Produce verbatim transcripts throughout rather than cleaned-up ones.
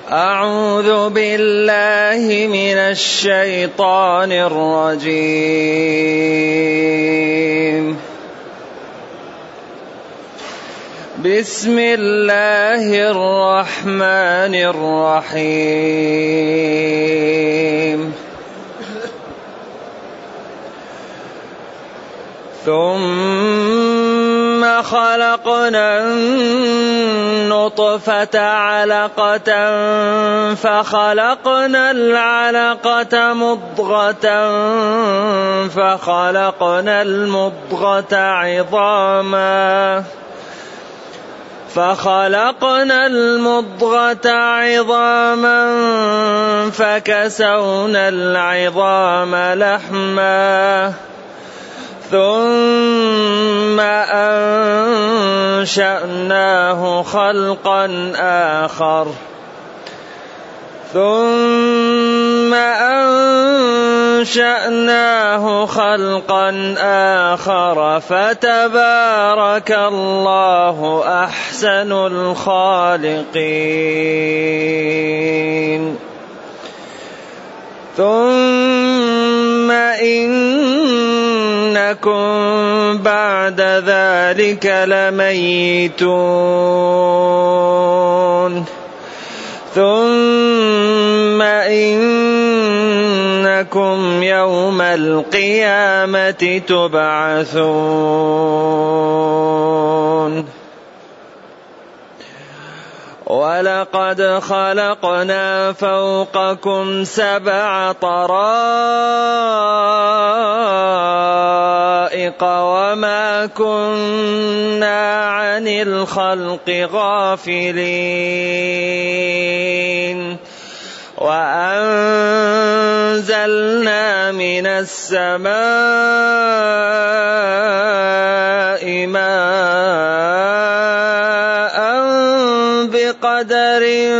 أعوذ بالله من الشيطان الرجيم. بسم الله الرحمن الرحيم. ثم خلقنا النطفة علقة فخلقنا العلقة مضغة فخلقنا المضغة عظاما فخلقنا المضغة عظاما فكسونا العظام لحما ثم أنشأناه خلقا آخر ثم أنشأناه خلقا آخر فتبارك الله أحسن الخالقين. ثم إنكم بعد ذلك لميتون ثم إنكم يوم القيامة تبعثون. ولقد خلقنا فوقكم سبع طرائق وما كنا عن الخلق غافلين وأنزلنا من السماء ماء بقدر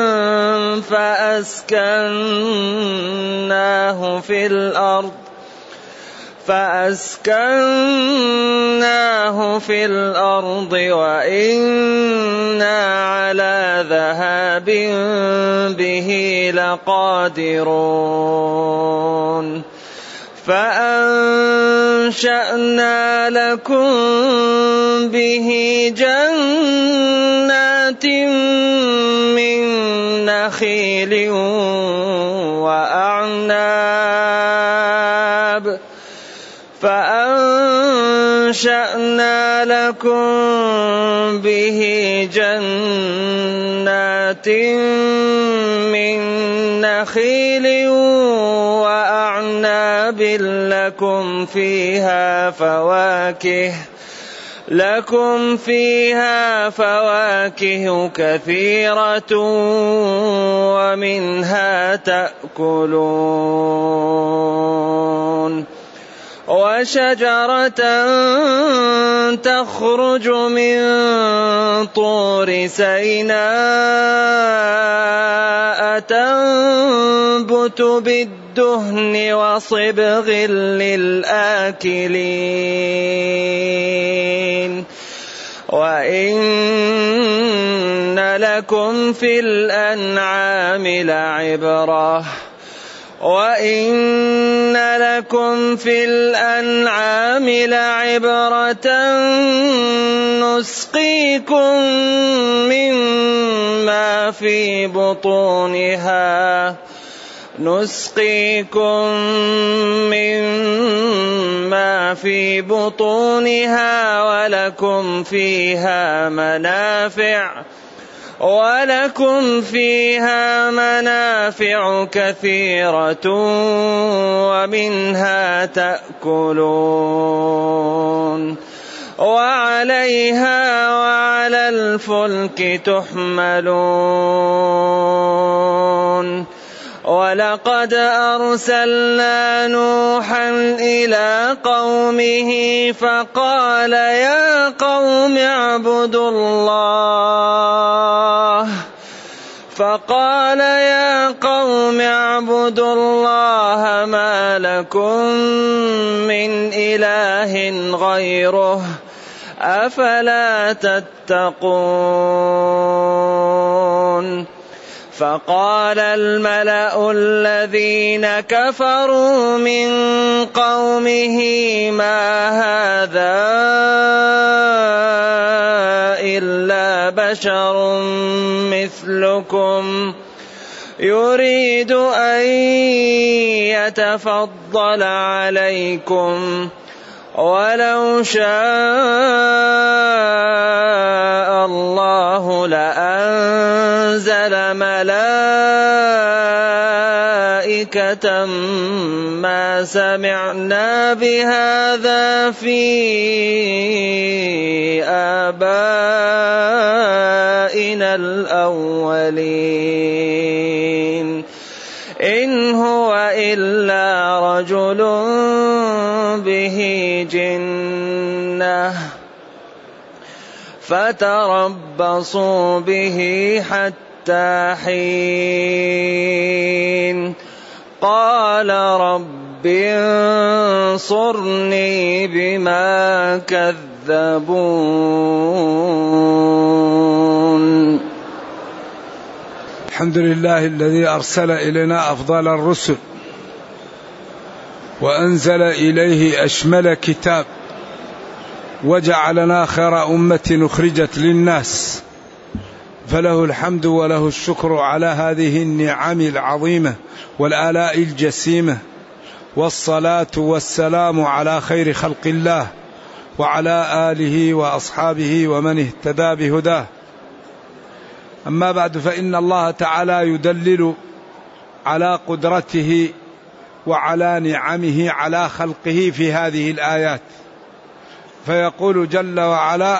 فأسكناه في الأرض فأسكناه في الأرض وإنا على ذهاب به لقادرون. فأنشأنا لكم به جنات من نخيل وأعناب فأنشأنا لكم به جنات من نخيل وأعناب لكم فيها فواكه لكم فيها فواكه كثيرة ومنها تأكلون. وشجرة تخرج من طور سيناء تنبت بالدهن وصبغ للآكلين. وإن لكم في الأنعام لعبرة وإن لكم في الأنعام لعبرة نسقيكم مما في بطونها نسقيكم مما في بطونها ولكم فيها منافع ولكم فيها منافع كثيرة ومنها تأكلون وعليها وعلى الفلك تحملون. ولقد أرسلنا نوحا إلى قومه فقال يا قوم اعبدوا الله فقال يا قوم اعبدوا الله ما لكم من إله غيره أفلا تتقون. فقال الملأ الذين كفروا من قومه ما هذا إلا بشر مثلكم يريد أن يتفضل عليكم ولو شاء الله لأنزل ملائكة ما سمعنا بهذا في آبائنا الأولين إن هو إلا رجل به جنة فتربصوا به حتى حين قال رب انصرني بما كذبون. الحمد لله الذي أرسل إلينا أفضل الرسل وأنزل إليه أشمل كتاب وجعلنا خير أمة أخرجت للناس، فله الحمد وله الشكر على هذه النعم العظيمة والآلاء الجسيمة، والصلاة والسلام على خير خلق الله وعلى آله وأصحابه ومن اهتدى بهداه. أما بعد، فإن الله تعالى يدلل على قدرته وعلى نعمه على خلقه في هذه الآيات، فيقول جل وعلا: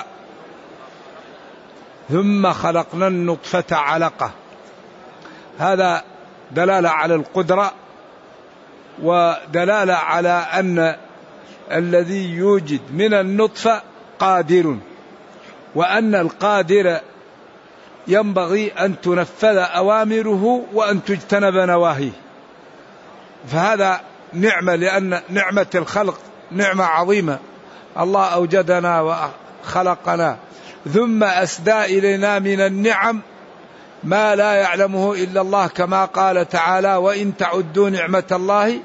ثم خلقنا النطفة علقة. هذا دلالة على القدرة ودلالة على أن الذي يوجد من النطفة قادر، وأن القادر ينبغي أن تنفذ أوامره وأن تجتنب نواهيه. فهذا نعمة، لأن نعمة الخلق نعمة عظيمة. الله أوجدنا وخلقنا ثم أسدى إلينا من النعم ما لا يعلمه إلا الله، كما قال تعالى: وإن تعدوا نعمة الله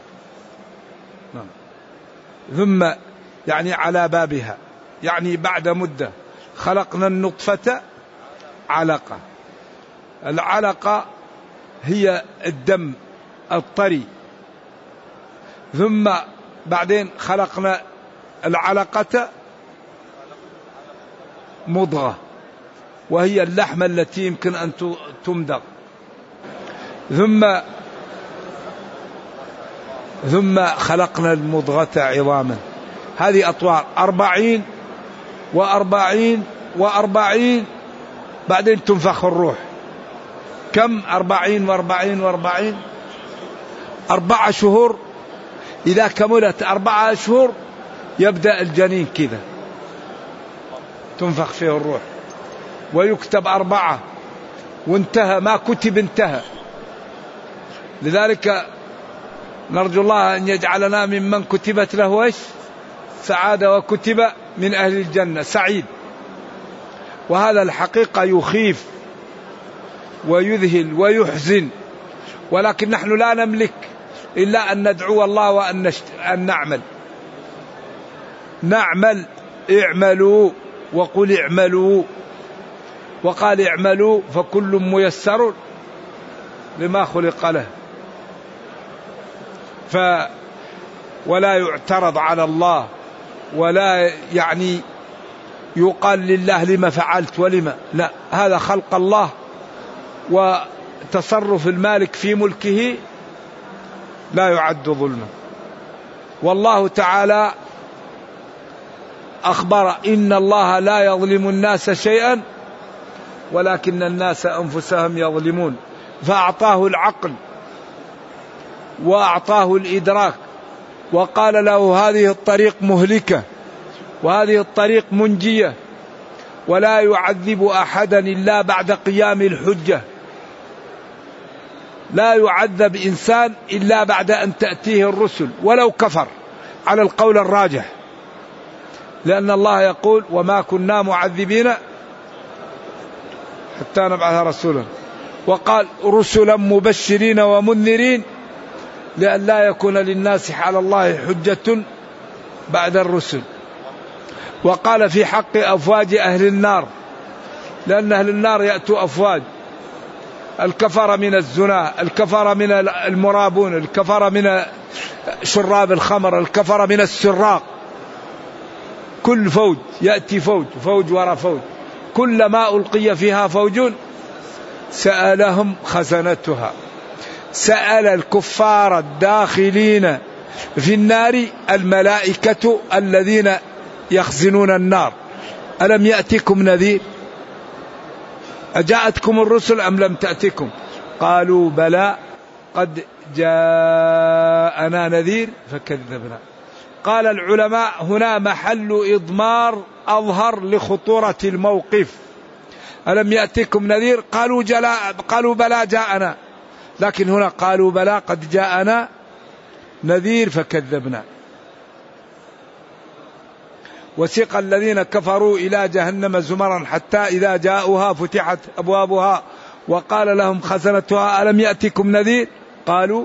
ثم يعني على بابها، يعني بعد مدة خلقنا النطفة علقة. العلقة هي الدم الطري، ثم بعدين خلقنا العلقة مضغة، وهي اللحمة التي يمكن أن تمضغ، ثم ثم خلقنا المضغة عظاما. هذه أطوار أربعين وأربعين وأربعين، بعدين تنفخ الروح. كم؟ أربعين وأربعين وأربعين، أربعة شهور. إذا كملت أربعة شهور يبدأ الجنين كذا تنفخ فيه الروح، ويكتب أربعة، وانتهى ما كتب انتهى. لذلك نرجو الله أن يجعلنا ممن كتبت له إيش؟ سعادة، وكتب من أهل الجنة سعيد. وهذا الحقيقة يخيف ويذهل ويحزن، ولكن نحن لا نملك إلا أن ندعو الله وأن نشت... أن نعمل نعمل اعملوا وقل اعملوا، وقال اعملوا فكل ميسر لما خلق له. ف ولا يعترض على الله، ولا يعني يقال لله لما فعلت ولما لا، هذا خلق الله، وتصرف المالك في ملكه لا يعد ظلما. والله تعالى أخبر: إن الله لا يظلم الناس شيئا ولكن الناس أنفسهم يظلمون. فأعطاه العقل وأعطاه الإدراك، وقال له: هذه الطريق مهلكة وهذه الطريق منجية، ولا يعذب أحدا إلا بعد قيام الحجة. لا يعذب إنسان إلا بعد أن تأتيه الرسل ولو كفر، على القول الراجح، لأن الله يقول: وما كنا معذبين حتى نبعث رسولا. وقال رسلا مبشرين ومنذرين لئلا يكون للناس على الله حجة بعد الرسل. وقال في حق أفواج أهل النار، لأن أهل النار يأتوا أفواج، الكفر من الزنا، الكفر من المرابون، الكفر من شراب الخمر، الكفر من السراق، كل فوج يأتي فوج فوج وراء فوج، كلما ألقي فيها فوج سألهم خزنتها. سأل الكفار الداخلين في النار الملائكة الذين يخزنون النار ألم يأتكم نذير؟ أجاءتكم الرسل أم لم تأتكم؟ قالوا بلى قد جاءنا نذير فكذبنا. قال العلماء هنا محل إضمار أظهر لخطورة الموقف. ألم يأتكم نذير؟ قالوا, جلاء قالوا بلى جاءنا، لكن هنا قالوا بلى قد جاءنا نذير فكذبنا. وسيق الذين كفروا إلى جهنم زمرا حتى إذا جاءوها فتحت أبوابها وقال لهم خزنتها ألم يأتكم نذير؟ قالوا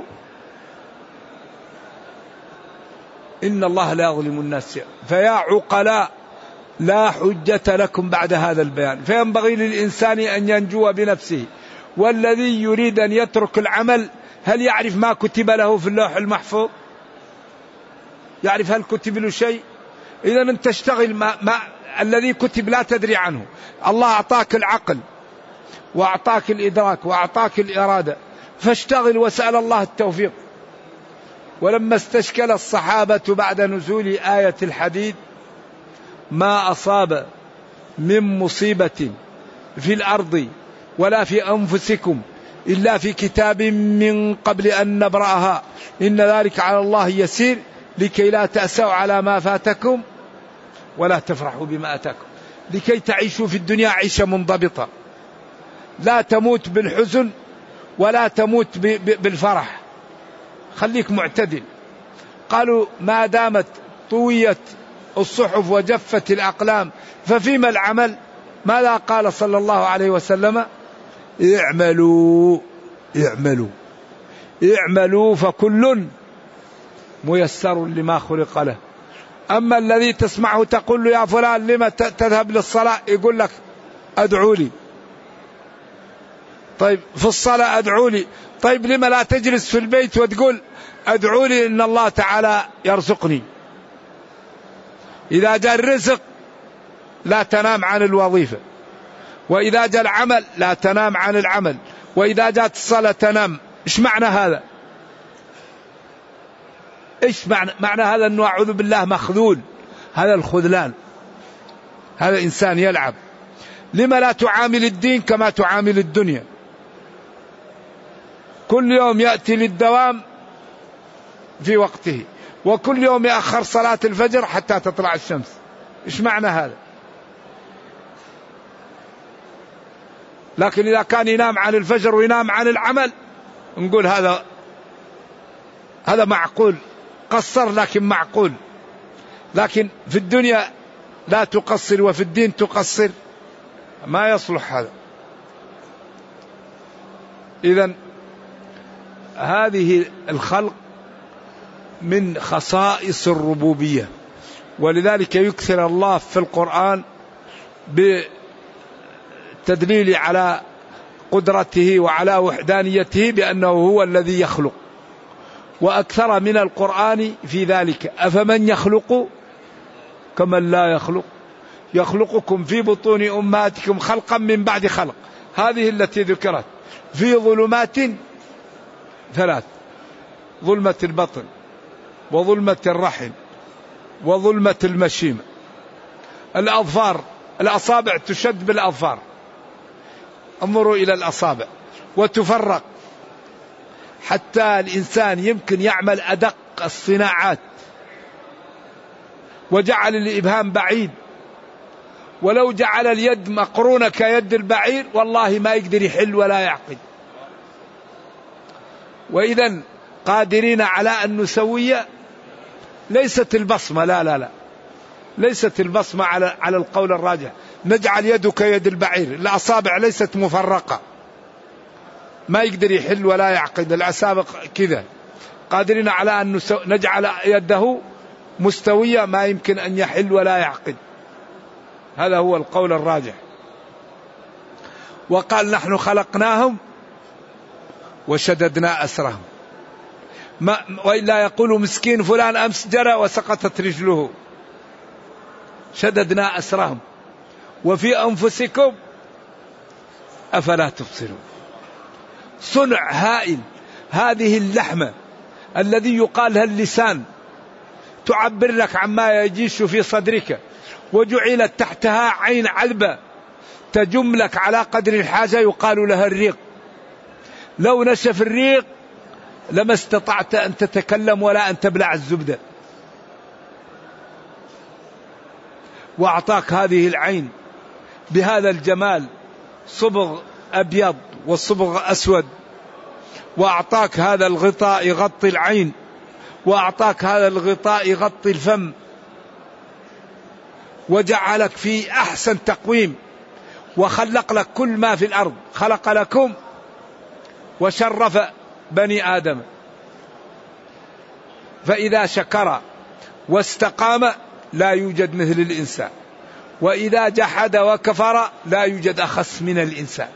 إن الله لا يظلم الناس. فيا عقلاء لا حجة لكم بعد هذا البيان، فينبغي للإنسان أن ينجو بنفسه. والذي يريد أن يترك العمل هل يعرف ما كتب له في اللوح المحفوظ؟ يعرف هل كتب له شيء؟ إذا أنت تشتغل ما, ما الذي كتب لا تدري عنه. الله أعطاك العقل وأعطاك الإدراك وأعطاك الإرادة، فاشتغل وسأل الله التوفيق. ولما استشكل الصحابة بعد نزول آية الحديد ما أصاب من مصيبة في الأرض ولا في أنفسكم إلا في كتاب من قبل أن نبرأها إن ذلك على الله يسير لكي لا تأسوا على ما فاتكم ولا تفرحوا بما أتاكم، لكي تعيشوا في الدنيا عيشة منضبطة، لا تموت بالحزن ولا تموت بالفرح، خليك معتدل. قالوا ما دامت طويت الصحف وجفت الأقلام ففيما العمل؟ ماذا قال صلى الله عليه وسلم؟ اعملوا اعملوا اعملوا فكل ميسر لما خلق له. أما الذي تسمعه تقول له يا فلان لما تذهب للصلاة، يقول لك أدعوا لي. طيب في الصلاة أدعوا لي، طيب لما لا تجلس في البيت وتقول أدعوا لي إن الله تعالى يرزقني؟ إذا جاء الرزق لا تنام عن الوظيفة، وإذا جاء العمل لا تنام عن العمل، وإذا جاءت الصلاة تنام. إيش معنى هذا؟ إيش معنى, معنى هذا؟ أنه أعوذ بالله مخذول، هذا الخذلان، هذا إنسان يلعب. لما لا تعامل الدين كما تعامل الدنيا؟ كل يوم يأتي للدوام في وقته، وكل يوم يأخر صلاة الفجر حتى تطلع الشمس. إيش معنى هذا؟ لكن إذا كان ينام عن الفجر وينام عن العمل نقول هذا هذا معقول، قصر لكن معقول. لكن في الدنيا لا تقصر وفي الدين تقصر، ما يصلح هذا. إذن هذه الخلق من خصائص الربوبية، ولذلك يكثر الله في القرآن بالتدليل على قدرته وعلى وحدانيته بأنه هو الذي يخلق. وأكثر من القرآن في ذلك أفمن يخلق كمن لا يخلق، يخلقكم في بطون أمهاتكم خلقا من بعد خلق. هذه التي ذكرت في ظلمات ثلاث: ظلمة البطن وظلمة الرحم وظلمة المشيمة. الأظفار، الأصابع تشد بالأظفار، انظروا إلى الأصابع، وتفرق حتى الإنسان يمكن يعمل أدق الصناعات، وجعل الإبهام بعيد، ولو جعل اليد مقرونة كيد البعير والله ما يقدر يحل ولا يعقد. وإذا قادرين على أن نسوي، ليست البصمة، لا لا لا ليست البصمة على على القول الراجح، نجعل يدك يد البعير، الأصابع ليست مفرقة، ما يقدر يحل ولا يعقد، الأسابق كذا قادرين على أن نجعل يده مستوية ما يمكن أن يحل ولا يعقد. هذا هو القول الراجح. وقال نحن خلقناهم وشددنا أسرهم، ما وإلا يقول مسكين فلان أمس جرى وسقطت رجله. شددنا أسرهم وفي أنفسكم أفلا تبصرون. صنع هائل. هذه اللحمة الذي يقال لها اللسان تعبر لك عما يجيش في صدرك، وجعلت تحتها عين عذبة تجم لك على قدر الحاجة يقال لها الريق. لو نشف الريق لما استطعت أن تتكلم ولا أن تبلع الزبدة. وأعطاك هذه العين بهذا الجمال، صبغ أبيض والصبغ أسود، وأعطاك هذا الغطاء يغطي العين، وأعطاك هذا الغطاء يغطي الفم، وجعلك في أحسن تقويم، وخلق لك كل ما في الأرض، خلق لكم وشرف بني آدم. فإذا شكر واستقام لا يوجد مثل الإنسان، وإذا جحد وكفر لا يوجد أخس من الإنسان.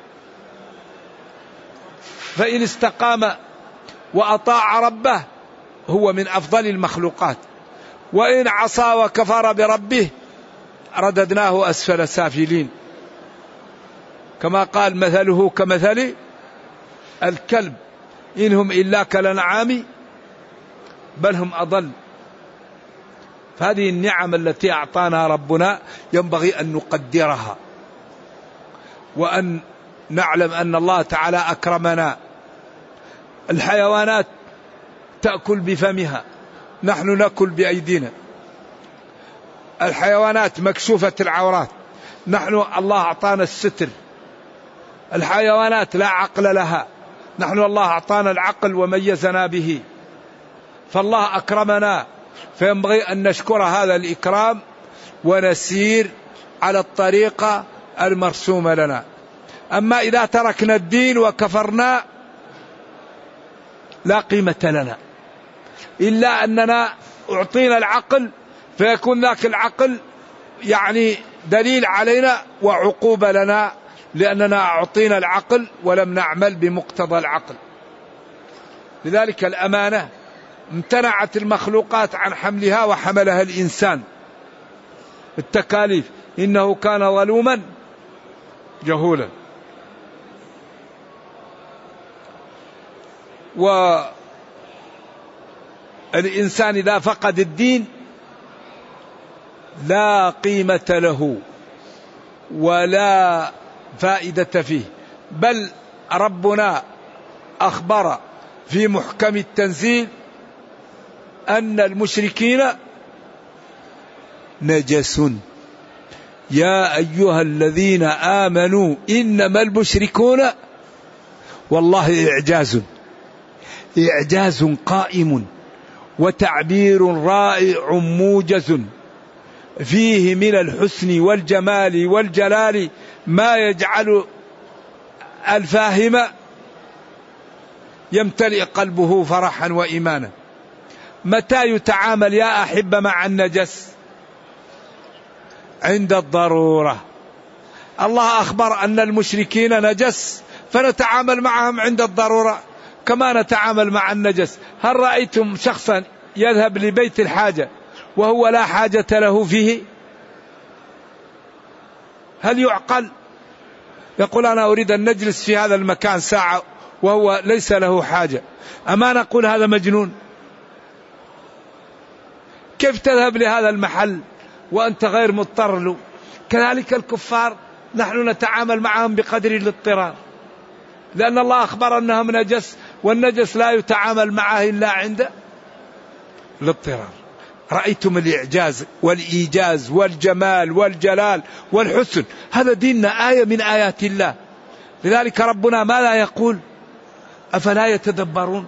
فإن استقام وأطاع ربه هو من أفضل المخلوقات، وإن عصى وكفر بربه رددناه أسفل سافلين، كما قال مثله كمثل الكلب إنهم إلا كالأنعام بل هم أضل. فهذه النعم التي أعطانا ربنا ينبغي أن نقدرها، وأن نعلم أن الله تعالى أكرمنا. الحيوانات تأكل بفمها، نحن نأكل بأيدينا. الحيوانات مكشوفة العورات، نحن الله أعطانا الستر. الحيوانات لا عقل لها، نحن الله أعطانا العقل وميزنا به. فالله أكرمنا، فينبغي أن نشكر هذا الإكرام ونسير على الطريقة المرسومة لنا. أما إذا تركنا الدين وكفرنا لا قيمة لنا، إلا أننا أعطينا العقل، فيكون ذاك العقل يعني دليل علينا وعقوبة لنا، لأننا أعطينا العقل ولم نعمل بمقتضى العقل. لذلك الأمانة امتنعت المخلوقات عن حملها وحملها الإنسان. التكاليف إنه كان ظلوما جهولا. والإنسان إذا فقد الدين لا قيمة له ولا فائدة فيه. بل ربنا أخبر في محكم التنزيل أن المشركين نجس. يا أيها الذين آمنوا إنما المشركون، والله إعجاز إعجاز قائم وتعبير رائع موجز فيه من الحسن والجمال والجلال ما يجعل الفاهم يمتلئ قلبه فرحا وإيمانا. متى يتعامل يا أحب مع النجس؟ عند الضرورة. الله أخبر أن المشركين نجس، فنتعامل معهم عند الضرورة كما نتعامل مع النجس. هل رأيتم شخصا يذهب لبيت الحاجة وهو لا حاجة له فيه؟ هل يعقل؟ يقول أنا أريد أن نجلس في هذا المكان ساعة وهو ليس له حاجة. أما نقول هذا مجنون؟ كيف تذهب لهذا المحل وأنت غير مضطر له؟ كذلك الكفار نحن نتعامل معهم بقدر الاضطرار، لأن الله أخبر أنهم نجس، والنجس لا يتعامل معه إلا عند الاضطرار. رأيتم الإعجاز والإيجاز والجمال والجلال والحسن؟ هذا ديننا آية من آيات الله. لذلك ربنا ما لا يقول أفلا يتدبرون؟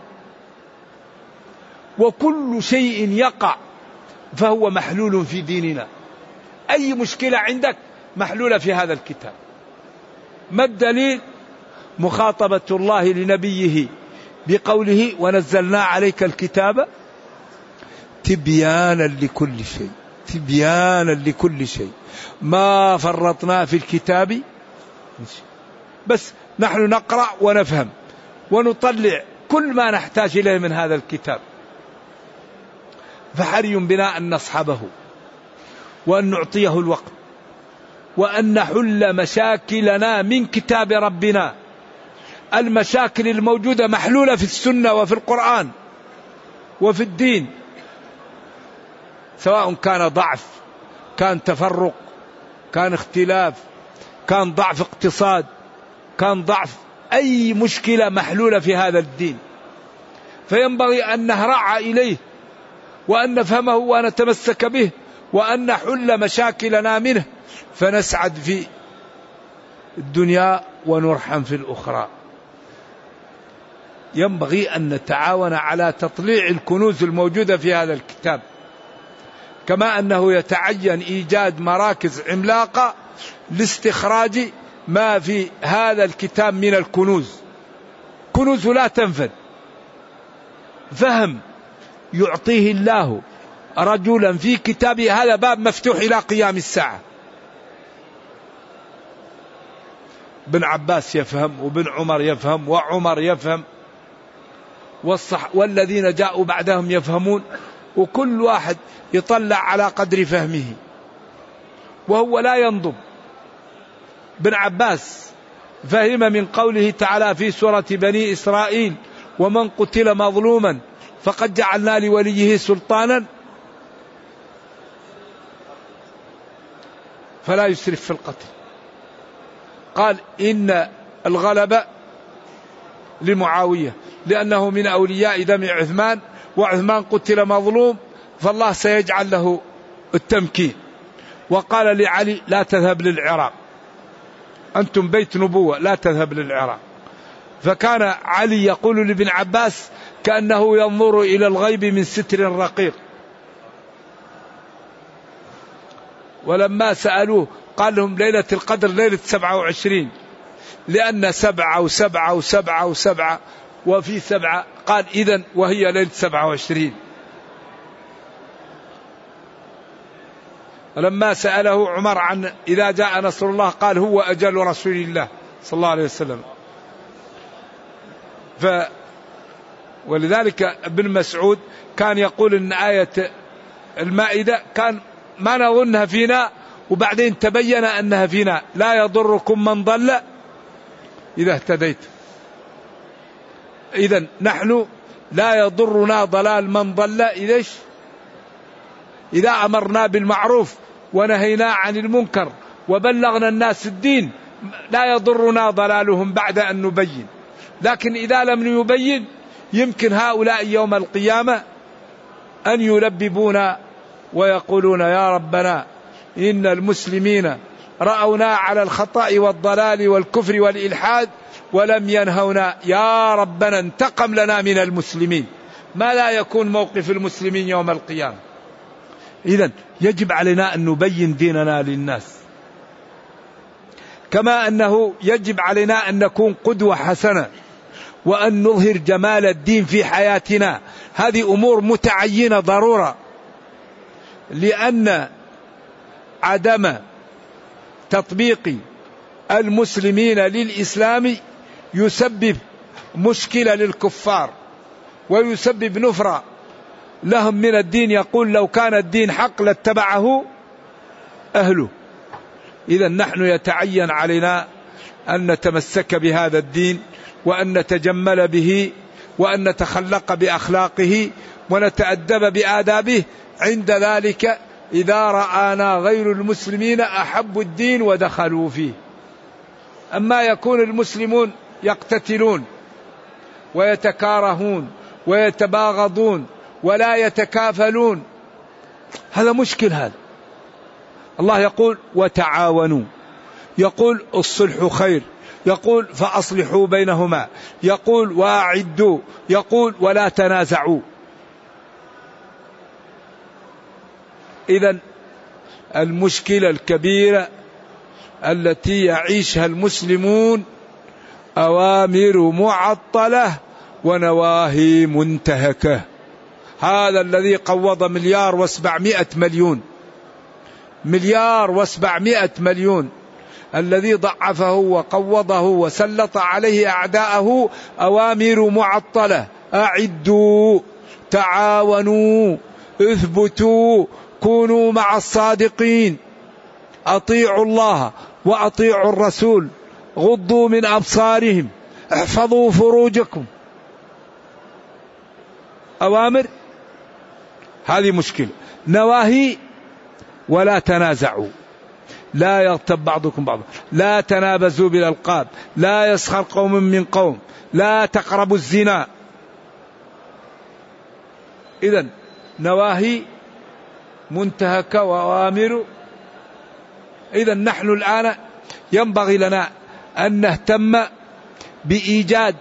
وكل شيء يقع فهو محلول في ديننا. أي مشكلة عندك محلولة في هذا الكتاب. ما الدليل؟ مخاطبة الله لنبيه بقوله ونزلنا عليك الكتاب تبيانا لكل شيء، تبيانا لكل شيء، ما فرطنا في الكتاب. بس نحن نقرأ ونفهم ونطلع كل ما نحتاج إليه من هذا الكتاب، فحري بنا أن نصحبه وأن نعطيه الوقت وأن نحل مشاكلنا من كتاب ربنا. المشاكل الموجودة محلولة في السنة وفي القرآن وفي الدين، سواء كان ضعف، كان تفرق، كان اختلاف، كان ضعف اقتصاد، كان ضعف أي مشكلة محلولة في هذا الدين، فينبغي أن نهرع إليه وأن نفهمه وأن نتمسك به وأن نحل مشاكلنا منه، فنسعد في الدنيا ونرحم في الأخرى. ينبغي أن نتعاون على تطليع الكنوز الموجودة في هذا الكتاب، كما أنه يتعين إيجاد مراكز عملاقة لاستخراج ما في هذا الكتاب من الكنوز. كنوز لا تنفد، فهم يعطيه الله رجلا في كتابه، هذا باب مفتوح إلى قيام الساعة. بن عباس يفهم، وبن عمر يفهم، وعمر يفهم، والصح والذين جاءوا بعدهم يفهمون، وكل واحد يطلع على قدر فهمه وهو لا ينضب. بن عباس فهم من قوله تعالى في سورة بني إسرائيل ومن قتل مظلوما فقد جعلنا لوليه سلطانا فلا يسرف في القتل. قال إن الغلبة لمعاوية لأنه من أولياء دم عثمان، وعثمان قتل مظلوم فالله سيجعل له التمكين. وقال لعلي لا تذهب للعراق، أنتم بيت نبوة لا تذهب للعراق. فكان علي يقول لابن عباس كأنه ينظر إلى الغيب من ستر رقيق. ولما سألوه قال لهم ليلة القدر ليلة سبعة وعشرين، لأن سبعة وسبعة وسبعة وسبعة وفي سبعة، قال إذن وهي ليلة سبعة وعشرين. ولما سأله عمر عن إذا جاء نصر الله قال هو أجل رسول الله صلى الله عليه وسلم. ف ولذلك ابن مسعود كان يقول إن آية المائدة كان ما نظنها فينا وبعدين تبين أنها فينا، لا يضركم من ضل إذا اهتديت. إذن نحن لا يضرنا ضلال من ضل إذا إذا أمرنا بالمعروف ونهينا عن المنكر وبلغنا الناس الدين، لا يضرنا ضلالهم بعد أن نبين. لكن إذا لم نبين يمكن هؤلاء يوم القيامة أن يلببونا ويقولون يا ربنا إن المسلمين رأونا على الخطأ والضلال والكفر والإلحاد ولم ينهونا، يا ربنا انتقم لنا من المسلمين. ما لا يكون موقف المسلمين يوم القيامة. إذن يجب علينا أن نبين ديننا للناس، كما أنه يجب علينا أن نكون قدوة حسنة وأن نظهر جمال الدين في حياتنا. هذه أمور متعينة ضرورة، لأن عدم تطبيق المسلمين للإسلام يسبب مشكلة للكفار ويسبب نفرة لهم من الدين. يقول لو كان الدين حق لاتبعه أهله. إذا نحن يتعين علينا أن نتمسك بهذا الدين وأن نتجمل به وأن نتخلق بأخلاقه ونتأدب بآدابه. عند ذلك إذا رآنا غير المسلمين أحبوا الدين ودخلوا فيه. أما يكون المسلمون يقتتلون ويتكارهون ويتباغضون ولا يتكافلون، هذا مشكل. هذا الله يقول وتعاونوا، يقول الصلح خير، يقول فأصلحوا بينهما، يقول واعدوا، يقول ولا تنازعوا. إذن المشكلة الكبيرة التي يعيشها المسلمون أوامر معطلة ونواهي منتهكة. هذا الذي قوض مليار وسبعمائة مليون، مليار وسبعمائة مليون، الذي ضعفه وقوضه وسلط عليه أعداءه أوامر معطلة. أعدوا، تعاونوا، اثبتوا، كونوا مع الصادقين، أطيعوا الله وأطيعوا الرسول، غضوا من أبصارهم، احفظوا فروجكم. أوامر، هذه مشكلة. نواهي، ولا تنازعوا، لا يغتب بعضكم بعضا، لا تنابزوا بالألقاب، لا يسخر قوم من قوم، لا تقربوا الزنا. إذن نواهي منتهكة وأوامر. إذن نحن الآن ينبغي لنا أن نهتم بإيجاد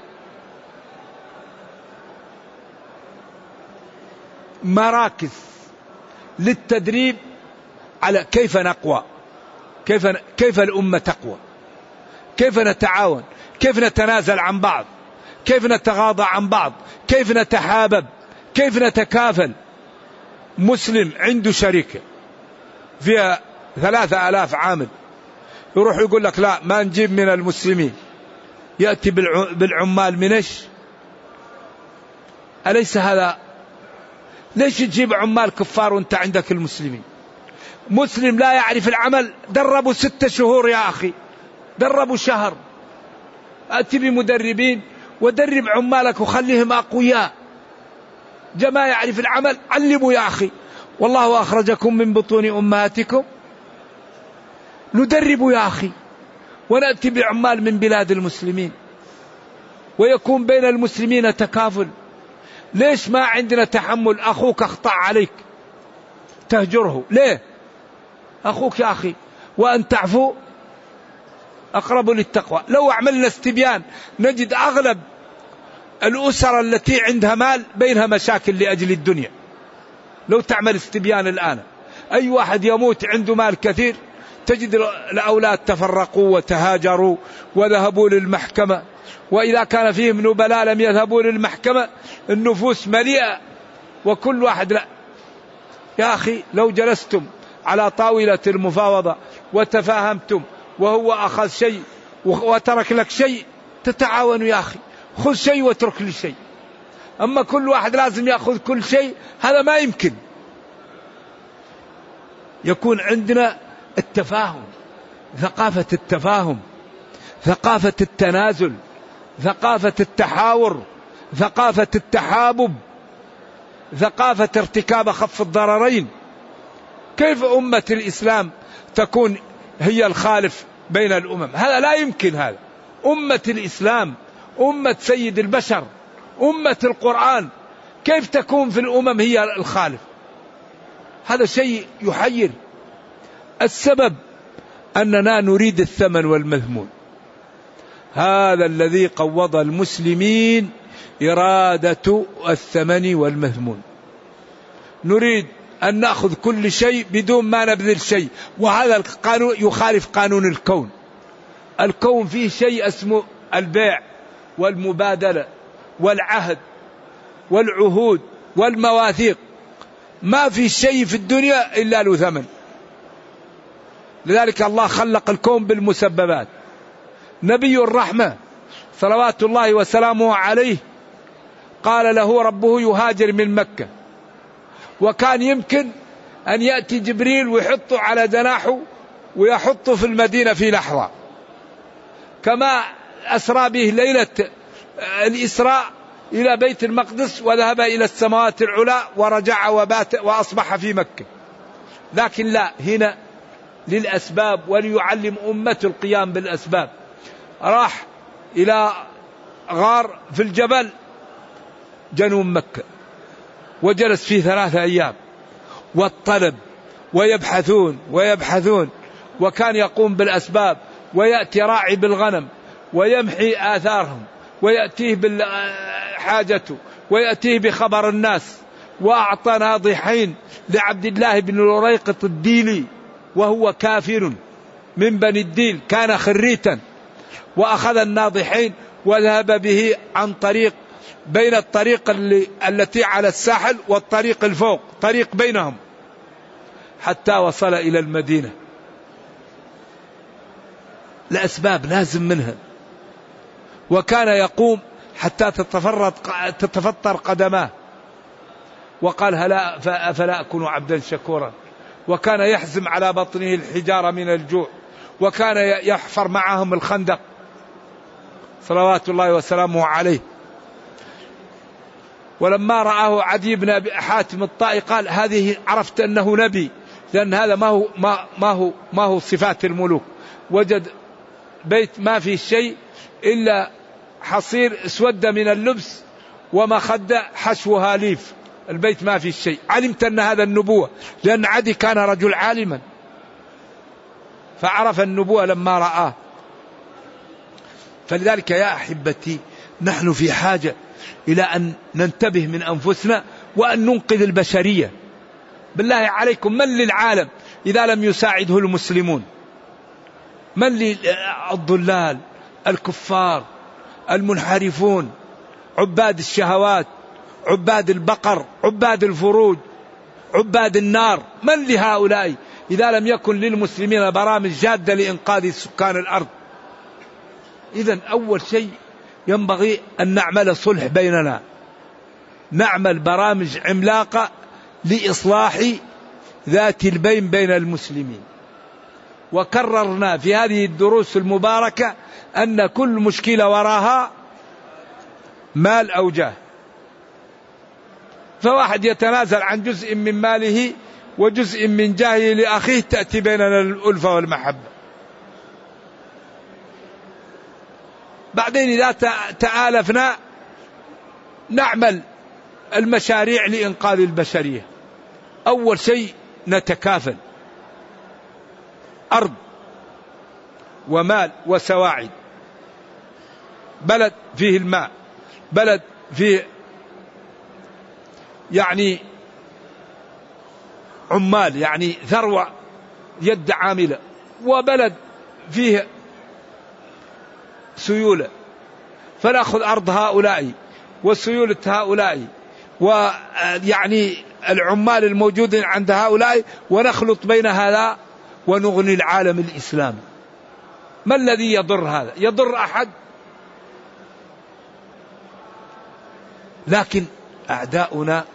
مراكز للتدريب على كيف نقوى، كيف كيف الأمة تقوى، كيف نتعاون، كيف نتنازل عن بعض، كيف نتغاضى عن بعض، كيف نتحابب، كيف نتكافل. مسلم عنده شركة فيها ثلاثة آلاف عامل، يروح يقول لك لا ما نجيب من المسلمين، يأتي بالعمال منش. أليس هذا؟ ليش تجيب عمال كفار وانت عندك المسلمين؟ مسلم لا يعرف العمل، دربوا ستة شهور يا أخي، دربوا شهر. أتي بمدربين ودرب عمالك وخليهم أقوياء. جماعة يعرف العمل، علموا يا أخي. والله أخرجكم من بطون أمهاتكم. ندرب يا أخي ونأتي بعمال من بلاد المسلمين ويكون بين المسلمين تكافل. ليش ما عندنا تحمل؟ أخوك أخطأ عليك تهجره، ليه؟ أخوك يا أخي، وأن تعفو أقرب للتقوى. لو عملنا استبيان نجد أغلب الأسر التي عندها مال بينها مشاكل لأجل الدنيا. لو تعمل استبيان الآن، أي واحد يموت عنده مال كثير تجد الأولاد تفرقوا وتهاجروا وذهبوا للمحكمة، وإذا كان فيهم نبلاء لم يذهبوا للمحكمة. النفوس مليئة وكل واحد لا. يا أخي لو جلستم على طاولة المفاوضة وتفاهمتم وهو أخذ شيء وترك لك شيء تتعاونوا يا أخي. خذ شيء واترك لي شيء. أما كل واحد لازم يأخذ كل شيء، هذا ما يمكن. يكون عندنا التفاهم، ثقافة التفاهم، ثقافة التنازل، ثقافة التحاور، ثقافة التحابب، ثقافة ارتكاب خف الضررين. كيف أمة الإسلام تكون هي الخالف بين الأمم؟ هذا لا يمكن. هذا أمة الإسلام، أمة سيد البشر، أمة القرآن، كيف تكون في الأمم هي الخالف؟ هذا شيء يحير. السبب أننا نريد الثمن والمذمون. هذا الذي قوض المسلمين، إرادة الثمن والمذمون. نريد أن نأخذ كل شيء بدون ما نبذل شيء، وهذا القانون يخالف قانون الكون. الكون فيه شيء اسمه البيع والمبادلة والعهد والعهود والمواثيق. ما في شيء في الدنيا إلا له ثمن. لذلك الله خلق الكون بالمسببات. نبي الرحمة صلوات الله وسلامه عليه قال له ربه يهاجر من مكة، وكان يمكن أن يأتي جبريل ويحطه على جناحه ويحطه في المدينة في لحظة، كما أسرى به ليلة الإسراء إلى بيت المقدس وذهب إلى السماوات العلى ورجع وبات وأصبح في مكة. لكن لا، هنا للأسباب وليعلم أمة القيام بالأسباب. راح إلى غار في الجبل جنوب مكة وجلس فيه ثلاثة أيام والطلب ويبحثون ويبحثون، وكان يقوم بالأسباب ويأتي راعي بالغنم ويمحي آثارهم ويأتيه بحاجته ويأتيه بخبر الناس. وأعطى ناضحين لعبد الله بن الوريقط الديلي وهو كافر من بني الديل، كان خريتا وأخذ الناضحين وذهب به عن طريق بين الطريق اللي التي على الساحل والطريق الفوق، طريق بينهم، حتى وصل إلى المدينة لأسباب لازم منها. وكان يقوم حتى تتفرط تتفطر قدماه، وقال هلا أفلا أكون عبدا شكورا. وكان يحزم على بطنه الحجارة من الجوع، وكان يحفر معهم الخندق صلوات الله وسلامه عليه. ولما رآه عدي بن أبي حاتم الطائي قال هذه عرفت أنه نبي، لأن هذا ما هو ما ما هو ما هو صفات الملوك. وجد بيت ما فيه شيء إلا حصير اسود من اللبس ومخدة حشوها ليف، البيت ما فيه شيء. علمت أن هذا النبوة، لأن عدي كان رجل عالما، فعرف النبوة لما رآه. فلذلك يا أحبتي نحن في حاجة إلى أن ننتبه من أنفسنا وأن ننقذ البشرية. بالله عليكم من للعالم إذا لم يساعده المسلمون؟ من للضلال الكفار المنحرفون عباد الشهوات عباد البقر عباد الفروج عباد النار؟ من لهؤلاء إذا لم يكن للمسلمين برامج جادة لإنقاذ سكان الأرض؟ إذن أول شيء ينبغي أن نعمل صلح بيننا، نعمل برامج عملاقة لإصلاح ذات البين بين المسلمين. وكررنا في هذه الدروس المباركة أن كل مشكلة وراها مال أو جاه، فواحد يتنازل عن جزء من ماله وجزء من جاهه لأخيه، تأتي بيننا الألفة والمحبة. بعدين إذا تآلفنا نعمل المشاريع لإنقاذ البشرية. أول شيء نتكافل، أرض ومال وسواعد. بلد فيه الماء، بلد فيه يعني عمال يعني ثروة يد عاملة، وبلد فيه سيولة، فنأخذ أرض هؤلاء وسيولة هؤلاء ويعني العمال الموجودين عند هؤلاء، ونخلط بين هذا ونغني العالم الإسلامي. ما الذي يضر هذا؟ يضر أحد؟ لكن أعداؤنا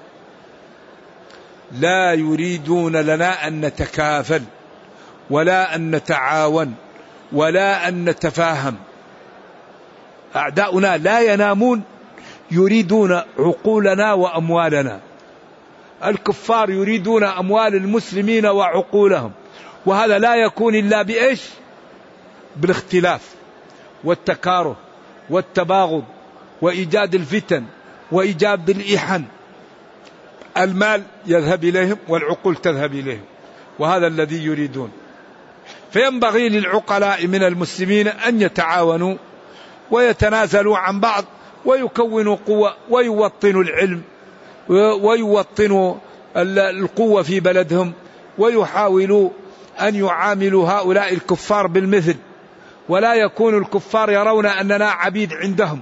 لا يريدون لنا أن نتكافل ولا أن نتعاون ولا أن نتفاهم. أعداؤنا لا ينامون، يريدون عقولنا وأموالنا. الكفار يريدون أموال المسلمين وعقولهم، وهذا لا يكون إلا بإيش؟ بالاختلاف والتكاره والتباغض وإيجاد الفتن وإيجاد الإحن. المال يذهب إليهم والعقول تذهب إليهم، وهذا الذي يريدون. فينبغي للعقلاء من المسلمين أن يتعاونوا ويتنازلوا عن بعض ويكونوا قوة ويوطنوا العلم ويوطنوا القوة في بلدهم، ويحاولوا أن يعاملوا هؤلاء الكفار بالمثل، ولا يكون الكفار يرون أننا عبيد عندهم،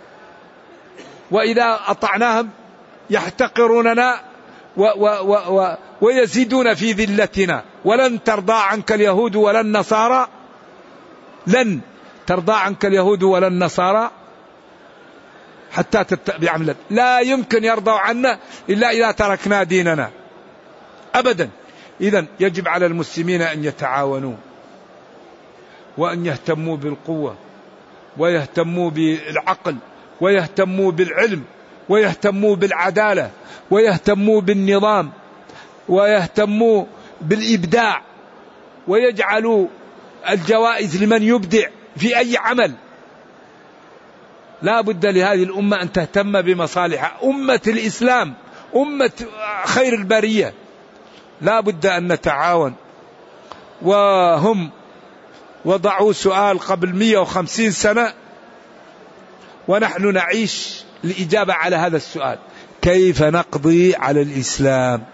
وإذا أطعناهم يحتقروننا و و و و ويزيدون في ذلتنا. ولن ترضى عنك اليهود ولا النصارى، لن ترضى عنك اليهود ولا النصارى حتى تتبع ملة. لا يمكن يرضوا عنا إلا إذا تركنا ديننا أبدا. إذن يجب على المسلمين أن يتعاونوا وأن يهتموا بالقوة ويهتموا بالعقل ويهتموا بالعلم ويهتموا بالعدالة ويهتموا بالنظام ويهتموا بالإبداع، ويجعلوا الجوائز لمن يبدع في أي عمل. لا بد لهذه الأمة أن تهتم بمصالحها. أمة الإسلام أمة خير البرية، لا بد أن نتعاون. وهم وضعوا سؤال قبل مئة وخمسين سنة ونحن نعيش الإجابة على هذا السؤال: كيف نقضي على الإسلام؟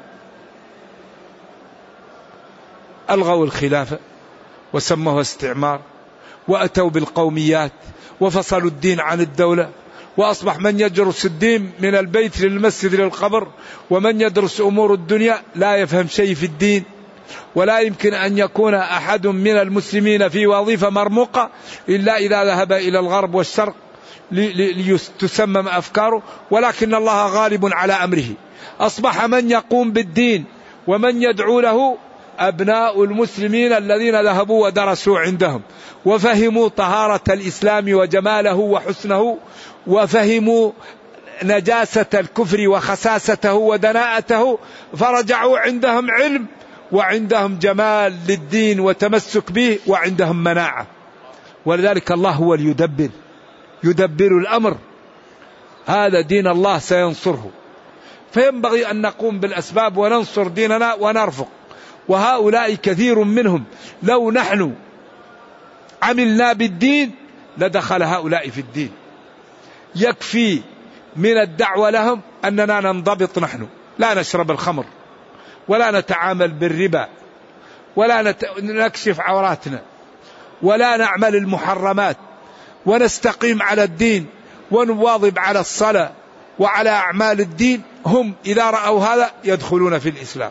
ألغوا الخلافة وسموه استعمار، وأتوا بالقوميات وفصلوا الدين عن الدولة، وأصبح من يدرس الدين من البيت للمسجد للقبر، ومن يدرس أمور الدنيا لا يفهم شيء في الدين. ولا يمكن أن يكون أحد من المسلمين في وظيفة مرموقة إلا إذا ذهب إلى الغرب والشرق لتسمم أفكاره، ولكن الله غالب على أمره. أصبح من يقوم بالدين ومن يدعو له أبناء المسلمين الذين ذهبوا ودرسوا عندهم وفهموا طهارة الإسلام وجماله وحسنه، وفهموا نجاسة الكفر وخساسته ودناءته، فرجعوا عندهم علم وعندهم جمال للدين وتمسك به وعندهم مناعة. ولذلك الله هو ليدبر يدبر الأمر. هذا دين الله سينصره، فينبغي أن نقوم بالأسباب وننصر ديننا ونرفق. وهؤلاء كثير منهم لو نحن عملنا بالدين لدخل هؤلاء في الدين. يكفي من الدعوة لهم أننا ننضبط، نحن لا نشرب الخمر ولا نتعامل بالربا ولا نكشف عوراتنا ولا نعمل المحرمات، ونستقيم على الدين ونواظب على الصلاة وعلى أعمال الدين. هم إذا رأوا هذا يدخلون في الإسلام.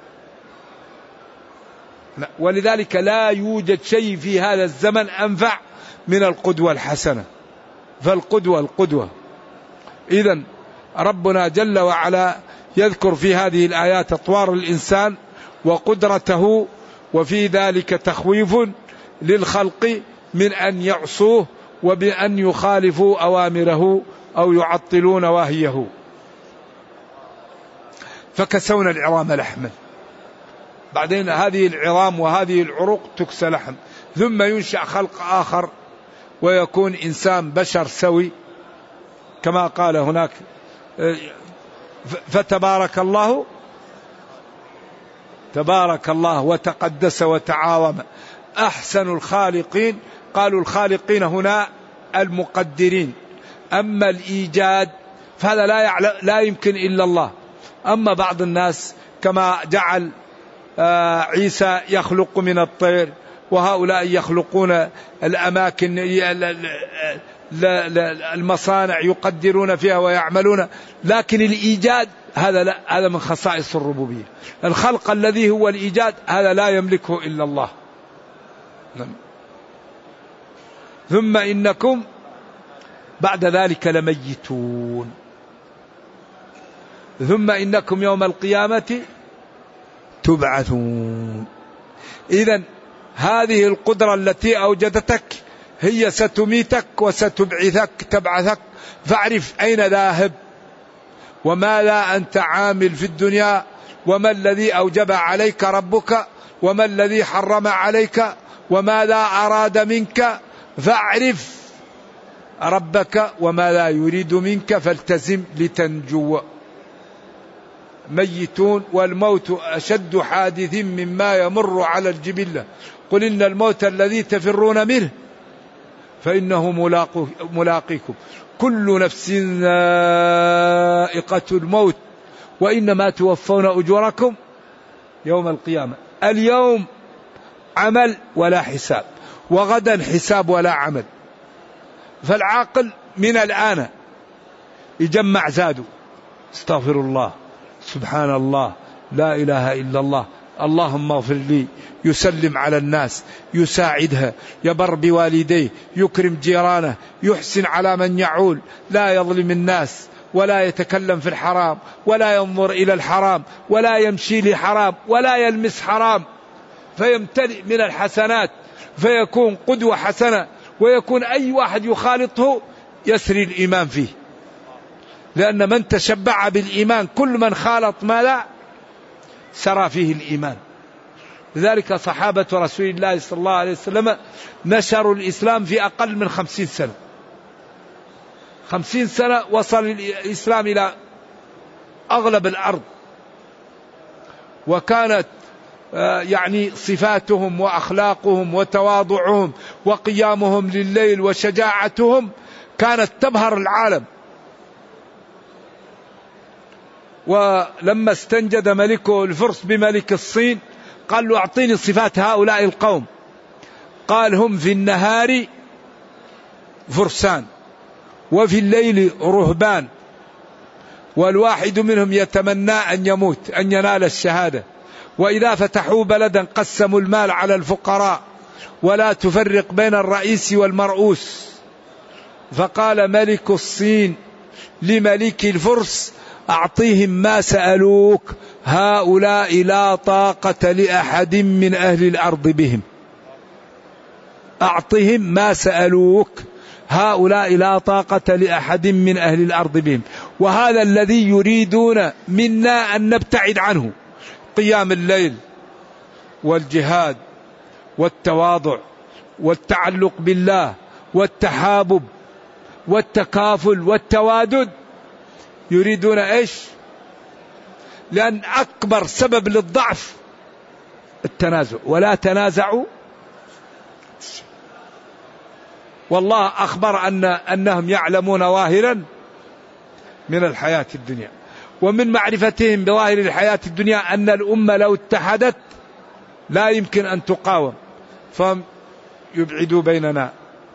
ولذلك لا يوجد شيء في هذا الزمن أنفع من القدوة الحسنة، فالقدوة القدوة. إذن ربنا جل وعلا يذكر في هذه الآيات أطوار الإنسان وقدرته، وفي ذلك تخويف للخلق من أن يعصوه وبأن يخالفوا أوامره أو يعطلوا نواهيه. فكسونا العظام لحما، بعدين هذه العظام وهذه العروق تكسى لحم، ثم ينشأ خلق آخر ويكون إنسان بشر سوي كما قال هناك فتبارك الله تبارك الله وتقدس وتعاظم أحسن الخالقين. قالوا الخالقين هنا المقدرين، أما الإيجاد فهذا لا يعلم لا يمكن إلا الله. أما بعض الناس كما جعل عيسى يخلق من الطير، وهؤلاء يخلقون الأماكن المصانع يقدرون فيها ويعملون، لكن الإيجاد هذا لا، هذا من خصائص الربوبية. الخلق الذي هو الإيجاد هذا لا يملكه إلا الله. ثم إنكم بعد ذلك لميتون ثم إنكم يوم القيامة تبعثون. إذن هذه القدرة التي أوجدتك هي ستميتك وستبعثك تبعثك، فاعرف أين ذاهب وماذا أنت عامل في الدنيا، وما الذي أوجب عليك ربك، وما الذي حرم عليك، وماذا أراد منك، فاعرف ربك وماذا يريد منك فالتزم لتنجو. ميتون والموت أشد حادث مما يمر على الجبلة، قل إن الموت الذي تفرون منه فإنه ملاقيكم، كل نفس ذائقة الموت وإنما توفون أجوركم يوم القيامة. اليوم عمل ولا حساب، وغدا حساب ولا عمل. فالعاقل من الآن يجمع زاده، استغفر الله، سبحان الله، لا إله إلا الله، اللهم اغفر لي، يسلم على الناس، يساعدها، يبر بوالديه، يكرم جيرانه، يحسن على من يعول، لا يظلم الناس، ولا يتكلم في الحرام، ولا ينظر إلى الحرام، ولا يمشي لحرام، ولا يلمس حرام، فيمتلئ من الحسنات، فيكون قدوة حسنة، ويكون أي واحد يخالطه يسري الإيمان فيه، لأن من تشبع بالإيمان كل من خالط ما لا سرى فيه الإيمان. لذلك صحابة رسول الله صلى الله عليه وسلم نشروا الإسلام في أقل من خمسين سنة خمسين سنة وصل الإسلام إلى أغلب الأرض، وكانت يعني صفاتهم وأخلاقهم وتواضعهم وقيامهم لليل وشجاعتهم كانت تبهر العالم. ولما استنجد ملكه الفرس بملك الصين قال له أعطيني صفات هؤلاء القوم، قال هم في النهار فرسان وفي الليل رهبان، والواحد منهم يتمنى أن يموت أن ينال الشهادة، وإذا فتحوا بلدا قسموا المال على الفقراء ولا تفرق بين الرئيس والمرؤوس. فقال ملك الصين لملك الفرس أعطيهم ما سألوك، هؤلاء لا طاقة لأحد من أهل الأرض بهم. أعطهم ما سألوك، هؤلاء لا طاقة لأحد من أهل الأرض بهم. وهذا الذي يريدون منا أن نبتعد عنه، قيام الليل والجهاد والتواضع والتعلق بالله والتحابب والتكافل والتوادد. يريدون إيش؟ لأن أكبر سبب للضعف التنازع، ولا تنازعوا. والله أخبر أن أنهم يعلمون ظاهرا من الحياة الدنيا، ومن معرفتهم بظاهر الحياة الدنيا أن الأمة لو اتحدت لا يمكن أن تقاوم، فهم يبعدوا بيننا.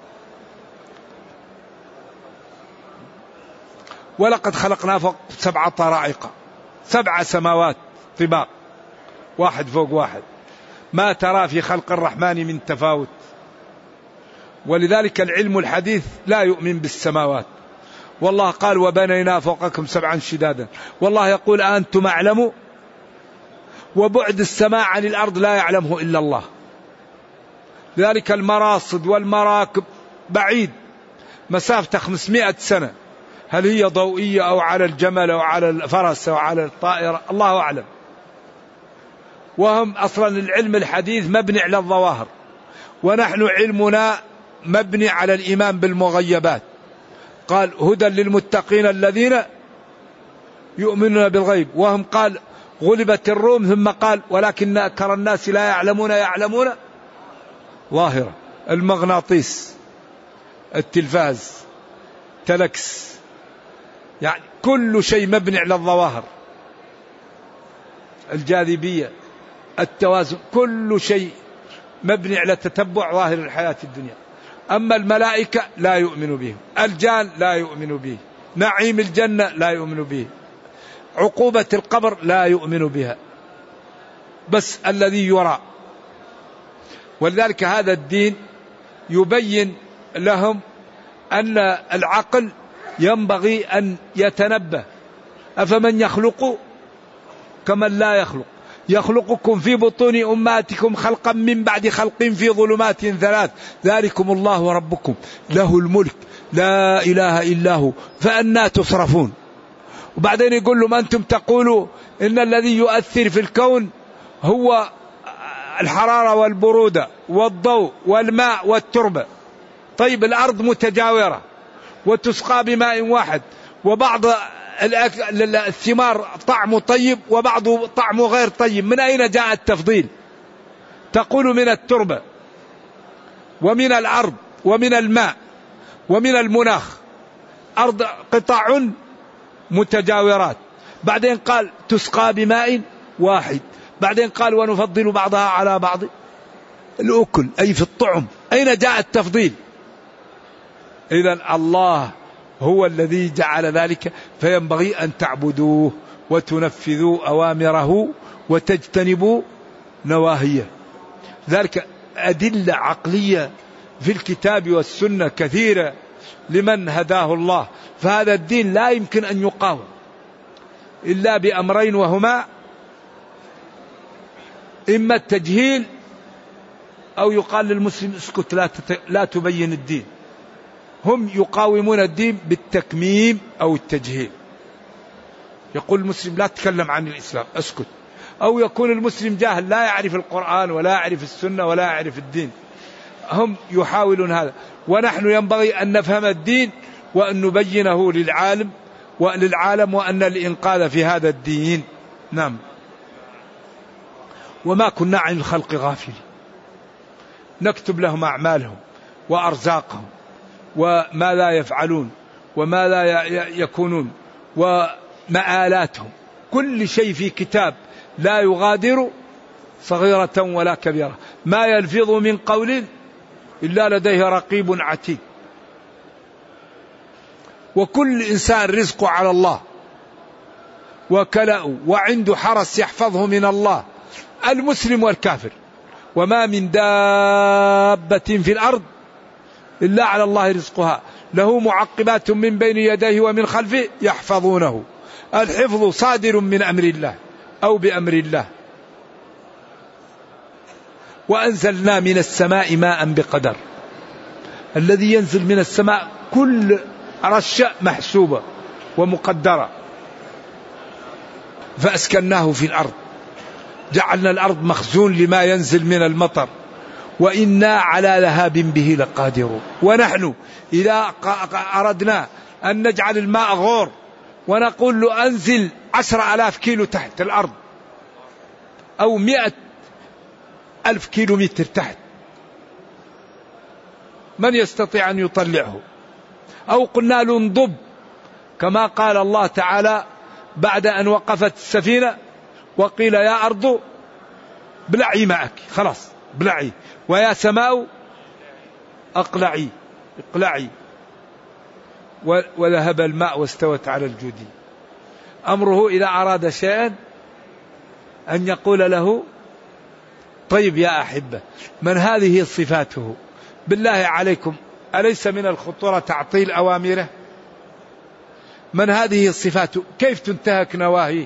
ولقد خلقنا فوق سبع طرائق، سبع سماوات طباق واحد فوق واحد، ما ترى في خلق الرحمن من تفاوت. ولذلك العلم الحديث لا يؤمن بالسماوات. والله قال وبنينا فوقكم سبعا شدادا، والله يقول أنتم أعلموا، وبعد السماء عن الأرض لا يعلمه إلا الله. لذلك المراصد والمراكب بعيد مسافة خمسمائة سنة، هل هي ضوئية أو على الجمل أو على الفرس أو على الطائرة الله أعلم. وهم أصلا العلم الحديث مبني على الظواهر، ونحن علمنا مبني على الإيمان بالمغيبات. قال هدى للمتقين الذين يؤمنون بالغيب، وهم قال غلبت الروم، ثم قال ولكن أكثر الناس لا يعلمون يعلمون ظاهرة. المغناطيس، التلفاز، تلكس، يعني كل شيء مبني على الظواهر، الجاذبية، التوازن، كل شيء مبني على تتبع ظاهر الحياة الدنيا. أما الملائكة لا يؤمن بهم، الجان لا يؤمن به، نعيم الجنة لا يؤمن به، عقوبة القبر لا يؤمن بها، بس الذي يرى. ولذلك هذا الدين يبين لهم أن العقل ينبغي أن يتنبه. أفمن يخلق كمن لا يخلق، يخلقكم في بطون أمهاتكم خلقا من بعد خلق في ظلمات ثلاث، ذلكم الله ربكم له الملك لا إله إلا هو فأنى تصرفون. وبعدين يقول لهم أنتم تقولوا إن الذي يؤثر في الكون هو الحرارة والبرودة والضوء والماء والتربة. طيب الأرض متجاورة وتسقى بماء واحد، وبعض الثمار طعمه طيب وبعضه طعمه غير طيب، من أين جاء التفضيل؟ تقول من التربة ومن الأرض ومن الماء ومن المناخ، أرض قطع متجاورات. بعدين قال تسقى بماء واحد، بعدين قال ونفضل بعضها على بعض الأكل، أي في الطعم. أين جاء التفضيل؟ إذن الله هو الذي جعل ذلك، فينبغي أن تعبدوه وتنفذوا أوامره وتجتنبوا نواهيه. ذلك أدلة عقلية في الكتاب والسنة كثيرة لمن هداه الله. فهذا الدين لا يمكن أن يقاوم إلا بأمرين، وهما إما التجهيل أو يقال للمسلم اسكت لا, لا تبين الدين. هم يقاومون الدين بالتكميم أو التجهيل، يقول المسلم لا تتكلم عن الإسلام اسكت، أو يكون المسلم جاهل لا يعرف القرآن ولا يعرف السنة ولا يعرف الدين. هم يحاولون هذا، ونحن ينبغي أن نفهم الدين وأن نبينه للعالم وللعالم وأن الإنقاذ في هذا الدين. نعم. وما كنا عن الخلق غافلين، نكتب لهم أعمالهم وأرزاقهم وما لا يفعلون وما لا يكونون ومآلاتهم، كل شيء في كتاب لا يغادر صغيرة ولا كبيرة، ما يلفظ من قول إلا لديه رقيب عتيد. وكل إنسان رزقه على الله وكلأه وعنده حرس يحفظه من الله، المسلم والكافر. وما من دابة في الأرض إلا على الله رزقها، له معقبات من بين يديه ومن خلفه يحفظونه. الحفظ صادر من أمر الله أو بأمر الله. وأنزلنا من السماء ماء بقدر. الذي ينزل من السماء كل رشة محسوبة ومقدرة. فأسكناه في الأرض، جعلنا الأرض مخزون لما ينزل من المطر، وإنا على ذهاب به لقادرون. ونحن إذا أردنا أن نجعل الماء غور ونقول له أنزل عشر ألاف كيلو تحت الأرض أو مئة ألف كيلو متر تحت، من يستطيع أن يطلعه؟ أو قلنا له انضب، كما قال الله تعالى بعد أن وقفت السفينة وقيل يا أرض بلعي ماءك، خلاص بلعي، ويا سماء أقلعي اقلعي، وذهب الماء واستوت على الجودي. أمره إذا أراد شيئا أن يقول له طيب يا أحبة. من هذه صفاته بالله عليكم؟ أليس من الخطورة تعطيل أوامره؟ من هذه صفاته؟ كيف تنتهك نواهي؟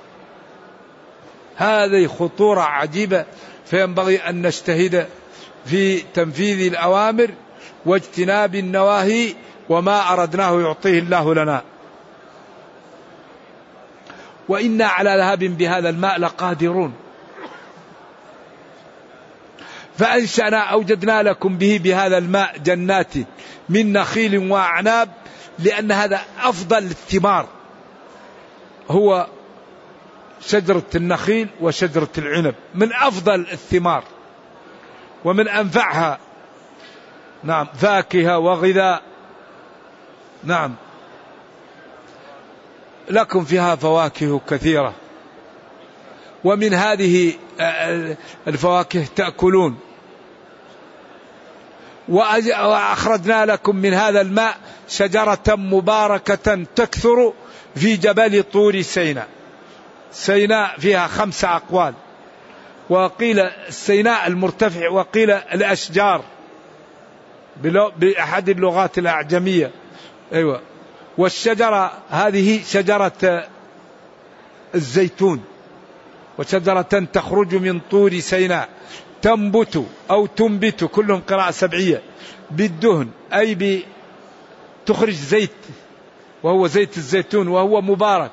هذه خطورة عجيبة، فينبغي أن نجتهد في تنفيذ الأوامر واجتناب النواهي، وما أردناه يعطيه الله لنا. وإنا على ذهاب بهذا الماء لقادرون. فأنشأنا أوجدنا لكم به بهذا الماء جنات من نخيل وأعناب، لأن هذا أفضل الثمار، هو شجرة النخيل وشجرة العنب، من أفضل الثمار ومن أنفعها. نعم، فاكهة وغذاء. نعم، لكم فيها فواكه كثيرة، ومن هذه الفواكه تأكلون. وأخرجنا لكم من هذا الماء شجرة مباركة تكثر في جبل طور سيناء. سيناء فيها خمس أقوال، وقيل السيناء المرتفع، وقيل الأشجار بأحد اللغات الأعجمية. أيوة. والشجرة هذه شجرة الزيتون، وشجرة تخرج من طور سيناء تنبت أو تنبت، كلهم قراءة سبعية، بالدهن، أي تخرج زيت، وهو زيت الزيتون، وهو مبارك،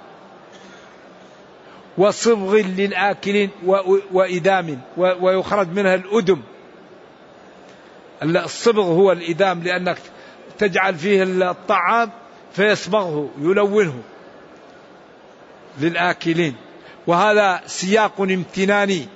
وصبغ للآكلين وإدام، ويخرج منها الأدم. الصبغ هو الإدام، لأنك تجعل فيه الطعام فيصبغه يلونه للآكلين. وهذا سياق امتناني.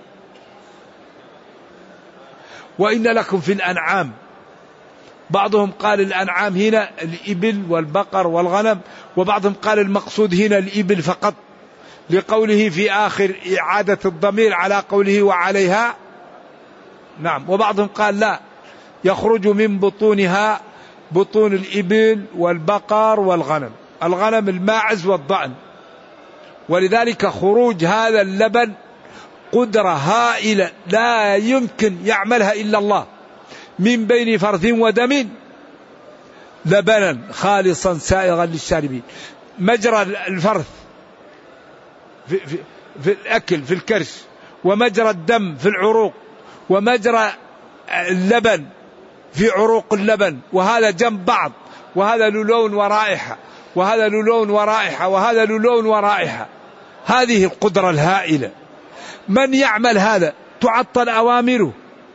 وإن لكم في الأنعام، بعضهم قال الأنعام هنا الإبل والبقر والغنم، وبعضهم قال المقصود هنا الإبل فقط، لقوله في آخر إعادة الضمير على قوله وعليها. نعم. وبعضهم قال لا، يخرج من بطونها بطون الإبل والبقر والغنم، الغنم الماعز والضأن. ولذلك خروج هذا اللبن قدرة هائلة لا يمكن يعملها إلا الله، من بين فرث ودم لبنا خالصا سائغا للشاربين. مجرى الفرث في, في, في الأكل في الكرش، ومجرى الدم في العروق، ومجرى اللبن في عروق اللبن، وهذا جنب بعض، وهذا له لون ورائحة، وهذا له لون ورائحة، وهذا له لون ورائحة. هذه القدرة الهائلة، من يعمل هذا تعطل أوامره.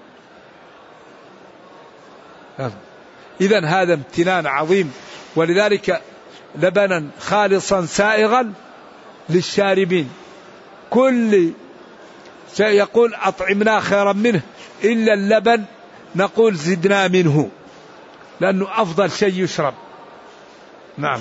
إذن هذا امتنان عظيم. ولذلك لبنا خالصا سائغا للشاربين. كل شيء يقول أطعمنا خيرا منه إلا اللبن، نقول زدنا منه، لأنه أفضل شيء يشرب. نعم.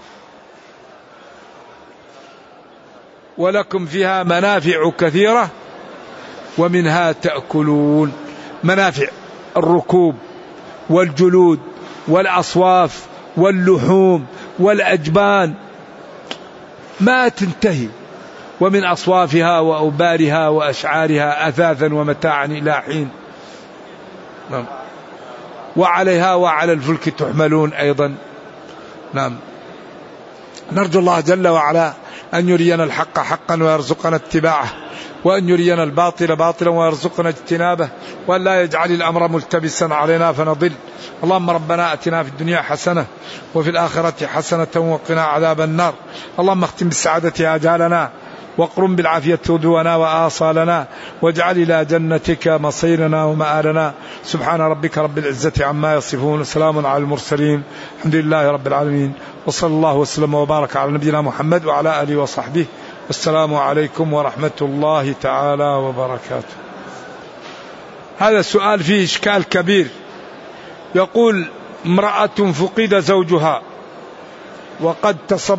ولكم فيها منافع كثيرة ومنها تأكلون. منافع الركوب والجلود والأصواف واللحوم والأجبان ما تنتهي، ومن أصوافها وأوبارها وأشعارها أثاثا ومتاعا إلى حين. نعم. وعليها وعلى الفلك تحملون أيضا. نعم. نرجو الله جل وعلا أن يرينا الحق حقا ويرزقنا اتباعه، وأن يرينا الباطل باطلا ويرزقنا اجتنابه، وأن لا يجعل الأمر ملتبسا علينا فنضل. اللهم ربنا أتنا في الدنيا حسنة وفي الآخرة حسنة وقنا عذاب النار. اللهم اختم بالسعادة آجالنا، واقرم بالعافية غدونا وآصالنا، واجعل إلى جنتك مصيرنا ومآلنا. سبحان ربك رب العزة عما يصفون، وسلام على المرسلين، الحمد لله رب العالمين، وصلى الله وسلم وبارك على نبينا محمد وعلى آله وصحبه، والسلام عليكم ورحمة الله تعالى وبركاته. هذا السؤال فيه إشكال كبير. يقول: امرأة فقد زوجها وقد تصب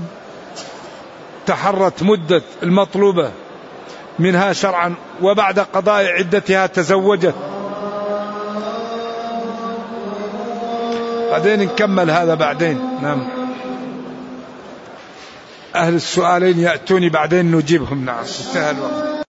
تحرت مدة المطلوبة منها شرعا، وبعد قضاء عدتها تزوجت. بعدين نكمل هذا بعدين. نعم. أهل السؤالين يأتوني بعدين نجيبهم. نعم. انتهى الوقت.